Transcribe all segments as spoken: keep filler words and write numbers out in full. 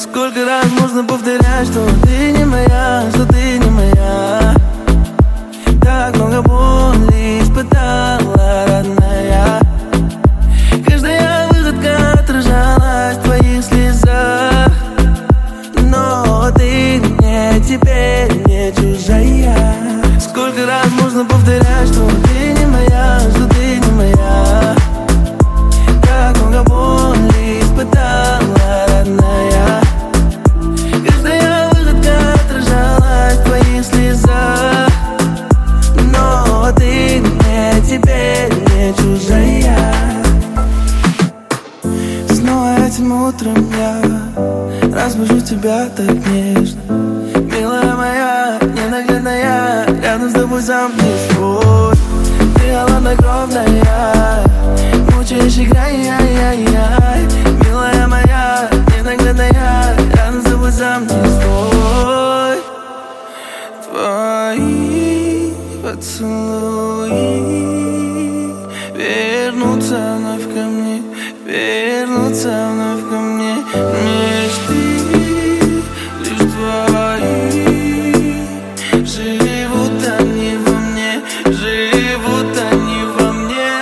Сколько раз можно повторять, что ты не моя, что ты не моя. Так много боли испытала, родная. Каждая выходка отражалась в твоих слезах. Но ты мне теперь не чужая. Сколько раз можно повторять, что ты не моя, что ты не моя. Так много боли испытала, родная. Каждая выходка отражалась в твоих слезах. Но ты мне теперь не чужая. Снова этим утром я разбужу тебя так нежно. Милая моя, ненаглядная, рядом с тобой сам не свой. Ты холоднокровная, мучаешь играй, яй, яй, яй. Милая моя, ненаглядная, рядом с тобой сам не свой. Твои поцелуи вернутся вновь ко мне, вернутся вновь ко мне. Мечты лишь твои, живут они во мне, живут они во мне.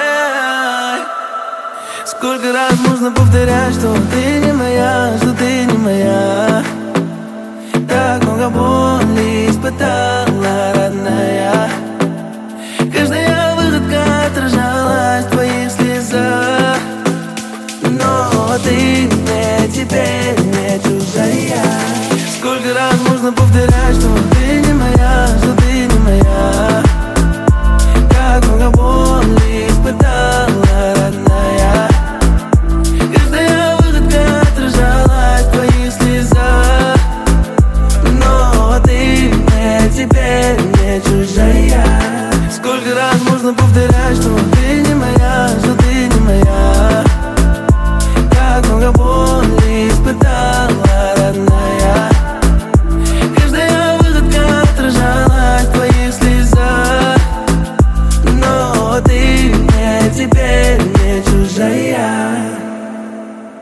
Сколько раз можно повторять, что ты не моя, что ты не моя. Так много боли испытала, родная.